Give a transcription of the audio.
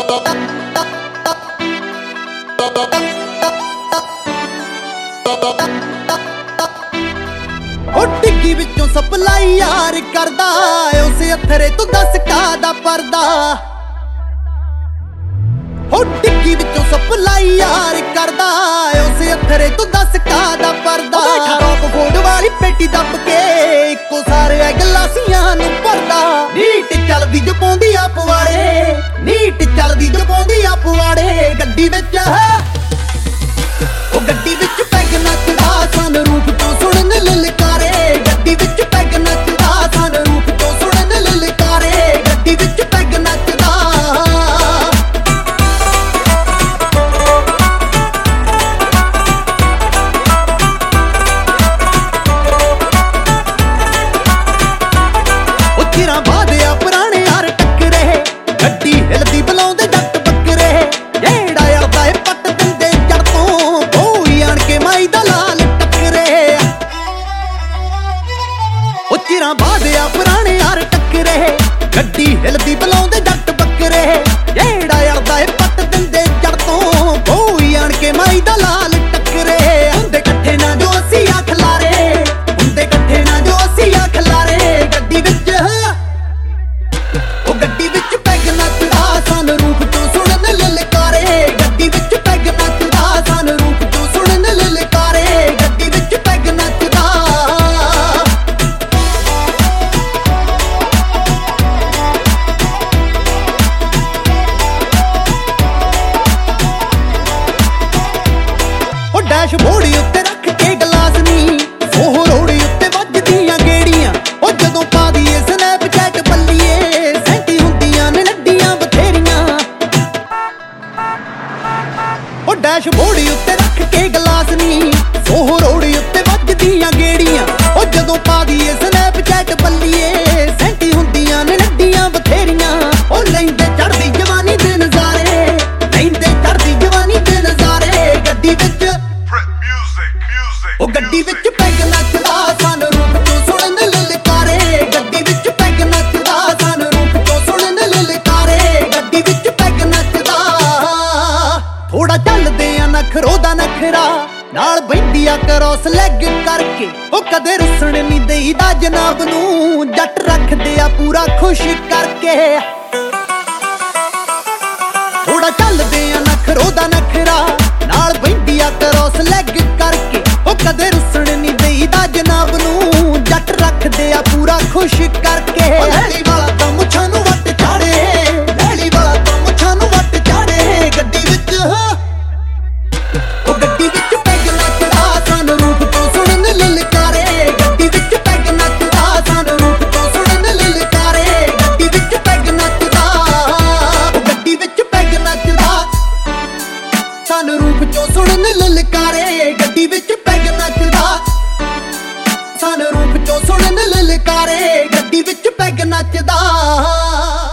डिग्गी विचों सप्लाई यार करदा उस अथरे तू दस कादा परदा। डिग्गी विचों सप्लाई यार करदा उस अथरे तू दस कादा परदा। टॉप फोड़ वाली पेटी दब के इको सारे गलासियां नूं भरदा। नीट चलदी जो पौंदी आ पवाड़े, नीट चलदी जो पौंदी आ पवाड़े। गड्डी विच गड्डी विच पैग नचदा सन रूप तो सुणन ललकारे। गड्डी विच पैग नचदा सन रूप तो सुणन ललकारे। गड्डी विच पैग नचदा। चिरां बाद आ पुराने यार टक्करे, गड्डी हिलदी बुलाउंदे जट बकरे। जेड़ा अड़दा ए पट दिंदे जड़ तों कोई आण के माई दा लाल टक्करे। चिरां बाद आ पुराने यार टक्करे, गड्डी हिलदी बुलाउंदे जट बकरे। जेड़ा अड़दा ए पट दिंदे जड़ तों कोई आण के माई दा लाल टक्करे। हुंदे कट्ठे ना जो असीं आ खलारे, हुंदे कट्ठे ना जो असीं आ खलारे। गड्डी विच गड्डी विच पैग नचदा सन रूप तो सुणन ललकारे। गड्डी विच पैग नचदा सन रूप तो सुणन ललकारे। गड्डी विच पैग नचदा। डैशबोर्ड उत्ते रख के गलास नी ओह रोड उत्ते वजदियां गेड़ियां। जदों पा दीए स्नैपचैट बल्लीए सैंती हुंदियां ने नड्डियां बथेरियां। डैशबोर्ड उत्ते रख के गलास नी ओह रोड उत्ते वजदियां गेड़ियां। जदों पा दीए स्नैपचैट बल्लीए सैंती हुंदियां ने नड्डियां बथेरियां। लैंदे चढ़दी जवानी दे नज़ारे, लैंदे चढ़दी जवानी दे नज़ारे। गड्डी विच गड्डी विच पैग नचदा सन रूप तो सुणन ललकारे। गड्डी विच पैग नचदा सन रूप तो सुणन ललकारे। गड्डी विच पैग नचदा। थोड़ा चलदे आ नखरो दा नखरा नाल बहिंदी आ क्रॉस लैग करके। कदे रुसण नहीं देईदा जनाब नूं जट रखदे आ पूरा खुश करके। थोड़ा चलदे आ नखरो दा नखरा नाल बहिंदी आ क्रॉस लैग करके। कदे रुसण नहीं देईदा जनाब नूं जट रखदे आ पूरा खुश करके। लैली वाला तां मुछां नूं वट चाड़े, लैली वाला तां मुछां नूं वट चाड़े। गड्डी विच गड्डी विच पैग नचदा सन रूप तो सुणन ललकारे। गड्डी विच पैग नचदा सन रूप तो सुणन ललकारे। गड्डी विच पैग नचदा। गड्डी विच पैग नचदा सन रूप चों सुणन ललकारे। गड्डी विच पैग नचदा सन रूप चों सुणन ललकारे। गड्डी विच पैग नचदा।